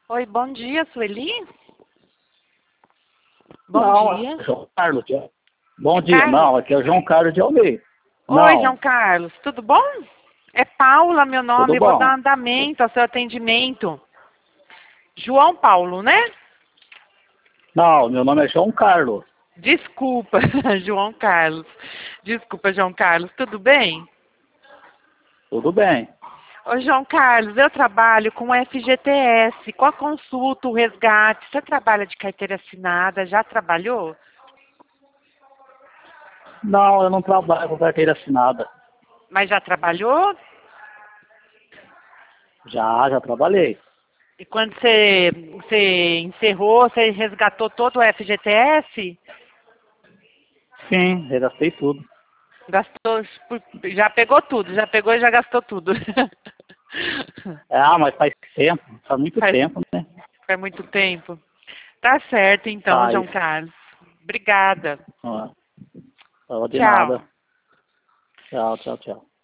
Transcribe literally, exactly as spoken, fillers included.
Oi, bom dia, Sueli. Bom Não, dia. é João Carlos. de- Bom dia. Carlos. Não, aqui é o João Carlos de Almeida. Oi, João Não, Carlos, tudo bom? É Paula, meu tudo nome, vou dar bom. andamento ao seu atendimento. João Paulo, né? Não, meu nome é João Carlos. Desculpa, João Carlos. Desculpa, João Carlos, tudo bem? Tudo bem. Ô, João Carlos, eu trabalho com o F G T S, com a consulta, o resgate. Você trabalha de carteira assinada, já trabalhou? Não, eu não trabalho com carteira assinada. Mas já trabalhou? Já, já trabalhei. E quando você, você encerrou, você resgatou todo o F G T S? Sim, já gastei tudo. Gastou, já pegou tudo, já pegou e já gastou tudo. Ah, mas faz tempo, faz muito Faz, tempo, né? faz muito tempo. Tá certo então, Faz. João Carlos. Obrigada. Ó, tava de Tchau. nada. Tchau, tchau, tchau.